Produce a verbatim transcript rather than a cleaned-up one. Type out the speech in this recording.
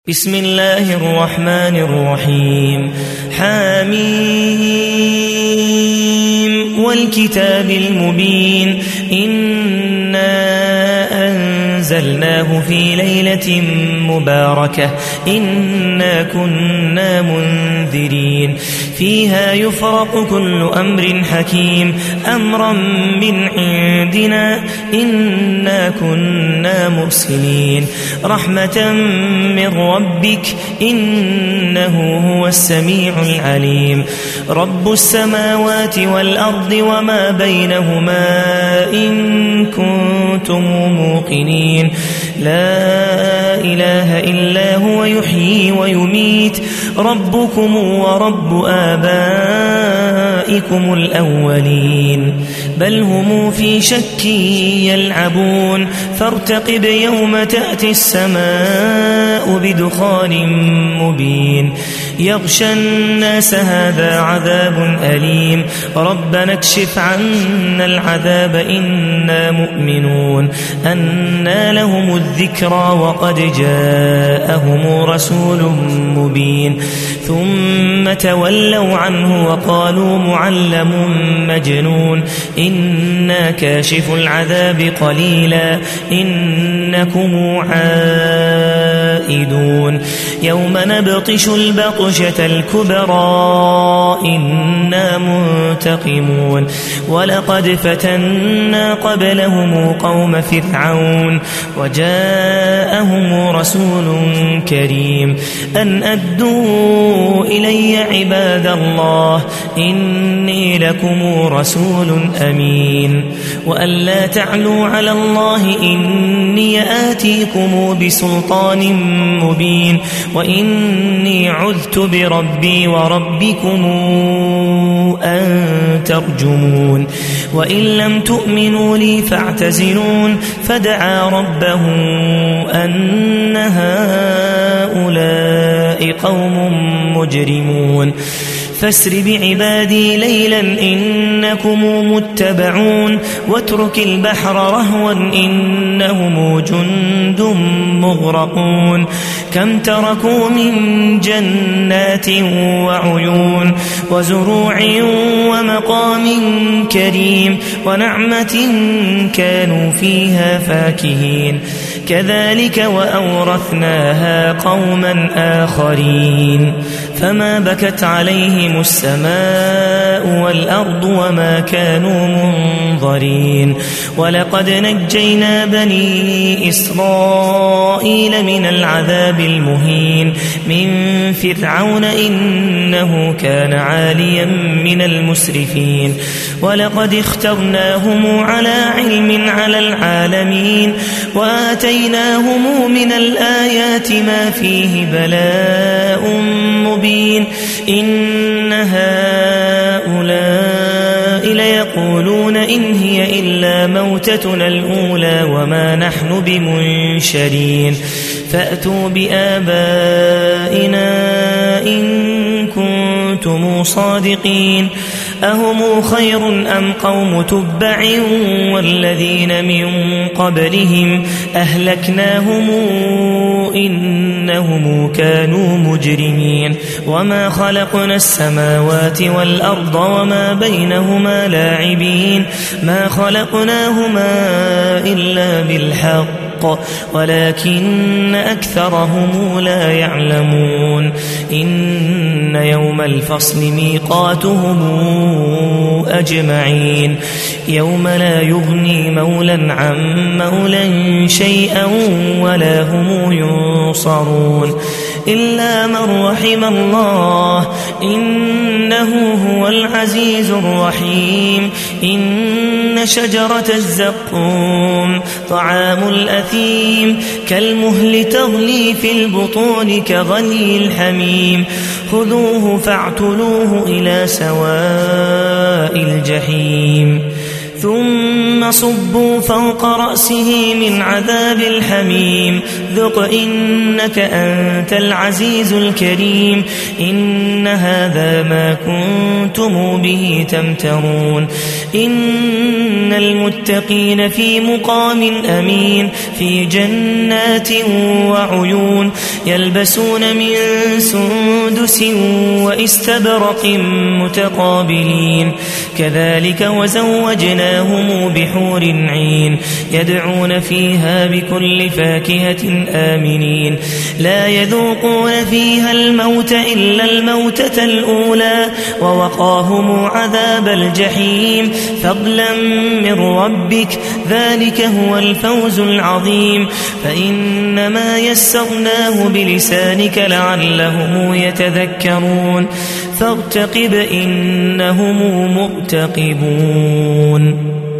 بسم الله الرحمن الرحيم حميم والكتاب المبين إنا أنزلناه في ليلة مباركة إنا كنا منذرين فيها يفرق كل أمر حكيم أمرا من عندنا إنا كنا مرسلين رحمة من ربك إنه هو السميع العليم رب السماوات والأرض وما بينهما إن كنتم موقنين لا إله إلا هو يحيي ويميت ربكم ورب آبائكم الأولين بل هم في شك يلعبون فارتقب يوم تأتي السماء بدخان مبين يغشى الناس هذا عذاب أليم ربنا اكشف عنا العذاب إنا مؤمنون أنى لهم الذكرى وقد جاءهم رسول مبين ثم تولوا عنه وقالوا معلم مجنون إنا كاشف العذاب قليلا إنكم عائدون يوم نبطش البطشة الكبرى إنا منتقمون ولقد فتنا قبلهم قوم فرعون وجاءهم رسول كريم أن أدوا إلي عباد الله إني لكم رسول أمين وأن لا تعلوا على الله إني آتيكم بسلطان مبين وإني عذت بربي وربكم أن ترجمون وإن لم تؤمنوا لي فاعتزلون فدعا ربه أن هؤلاء قوم مجرمون فاسر بعبادي ليلا إنكم متبعون واترك البحر رهوا إنهم جند مغرقون كم تركوا من جنات وعيون وزروع ومقام كريم ونعمة كانوا فيها فاكهين كذلك وأورثناها قوما آخرين فما بكت عليهم السماء والأرض وما كانوا منظرين ولقد نجينا بني إسرائيل من العذاب المهين من فرعون إنه كان عاليا من المسرفين ولقد اخترناهم على علم على العالمين وآتيناهم من الآيات ما فيه بلاء مبين إن هؤلاء ليقولون إن هي إلا موتتنا الأولى وما نحن بمنشرين فأتوا بآبائنا إن كنتم صادقين أهم خير أم قوم تبع والذين من قبلهم أهلكناهم إنهم كانوا مجرمين وما خلقنا السماوات والأرض وما بينهما لاعبين ما خلقناهما إلا بالحق ولكن أكثرهم لا يعلمون إن يوم الفصل ميقاتهم أجمعين يوم لا يغني مولا عن مولا شيئا ولا هم ينصرون إلا من رحم الله إنه هو العزيز الرحيم إن شجرة الزقوم طعام الأثيم كالمهل تغلي في البطون كغلي الحميم خذوه فاعتلوه إلى سواء الجحيم ثم صبوا فوق رأسه من عذاب الحميم ذق إنك أنت العزيز الكريم إن هذا ما كنتم به تمترون إن المتقين في مقام أمين في جنات وعيون يلبسون من سندس واستبرق متقابلين كذلك وزوجناهم بحور عين يدعون فيها بكل فاكهة آمنين لا يذوقون فيها الموت إلا الموتة الأولى ووقاهم عذاب الجحيم فضلا من ربك ذلك هو الفوز العظيم فإنما يسرناه بلسانك لعلهم يتذكرون فارتقب إنهم مرتقبون